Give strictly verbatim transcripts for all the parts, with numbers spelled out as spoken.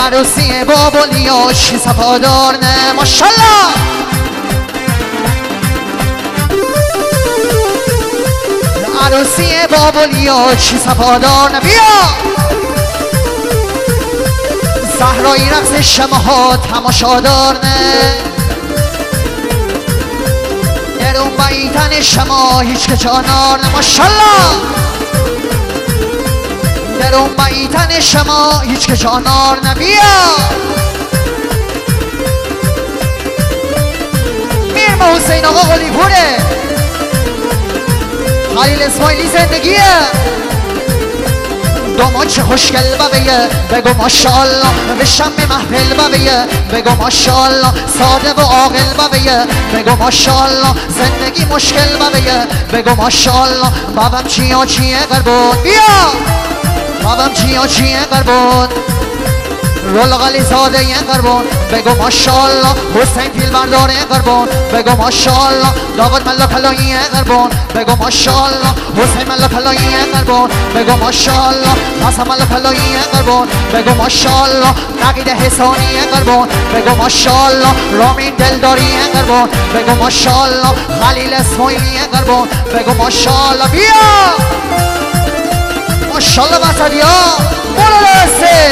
عروسی بابلیا چی صفادار نه ماشالله عروسی بابلیا چی صفادار نه بیا صحرای رقص شماها تماشادار نه درون بیتن شما هیچ که جانار نه ماشالله درون بیتن شما هیچ که جانار نه بیا میرم حسین آقا قلی پوره خلیل اسماعیلی زندگیه داماد چه خوشگل ببیه بگو ماشالله بشم به محفل ببیه بگو ماشالله ساده و عاقل ببیه بگو ماشالله زندگی مشکل ببیه بگو ماشالله بابم چیا چیه قربون بیا بابم چیا چیه قربون رول غلی زاده یه قربون بگو ماشالله حسین فیل برداره قربون بگو ماشالله داود ملا کلایی قربون بگو ماشالله حسین ملا کلایی قربون بگو ماشالله حسن ملا کلایی قربون بگو ماشالله نقید حسانی قربون بگو ماشالله رامین دلداری قربون بگو ماشالله خلیل اسماعیلی قربون بگو ماشالله بیا ماشالله بسدی ها برو لسه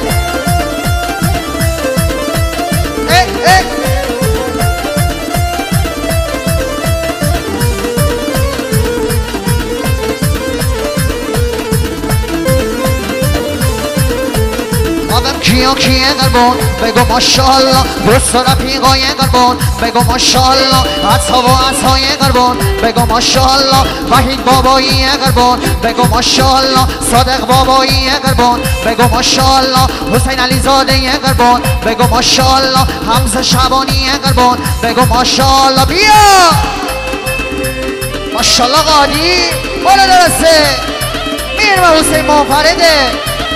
بابم کیا کیه قربون بگو ماشالله دوست و رفیقای قربون بگو ماشالله عطا و عطای قربون بگو ماشالله وحید بابایی قربون بگو ماشالله صادق بابایی قربون بگو ماشالله حسین علی زاده قربون بگو ماشالله حمزه شبانی قربون بگو ماشالله بیا ماشالله قادی بالا درسته میرم حسین منفرده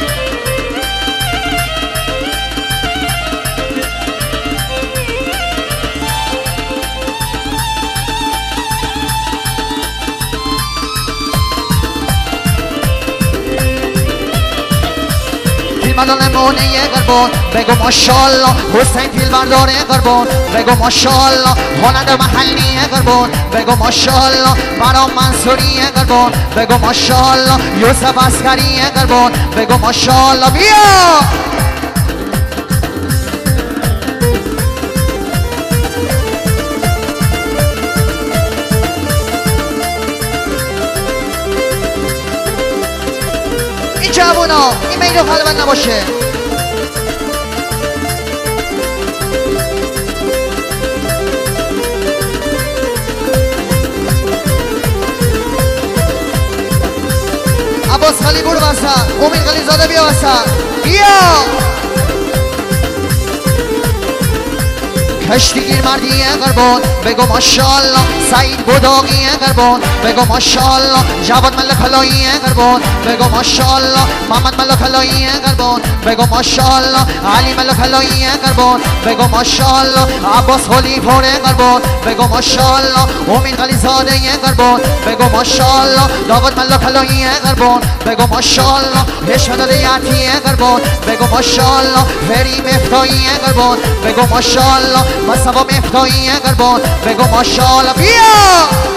مدال مونه قربون بگو ماشالله حسین فیل برداره قربون بگو ماشالله هنر محلی قربون بگو ماشالله برام منصوری قربون بگو ماشالله یوسف عسکری قربون بگو ماشالله بیا این جوونا این میدو خلوت نباشه عباس خلی برو وسط امید خلی زاده بیا وسط بیا کشتیگیر مردی قربون بگو ماشالله سعید بوداقی قربون بگو ماشالله جواد ملک علایی قربون بگو ماشالله محمد ملک علایی قربون بگو ماشالله علی ملک علایی قربون بگو ماشالله عباس خلی پوره قربون بگو ماشالله امید خلی زاده قربون بگو ماشالله داود ملک علایی قربون بگو ماشالله حشمت یعطی قربون بگو ماشالله فری مفتایی قربون بگو ماشالله مصطفی مفتایی قربون بگو ماشالله بیا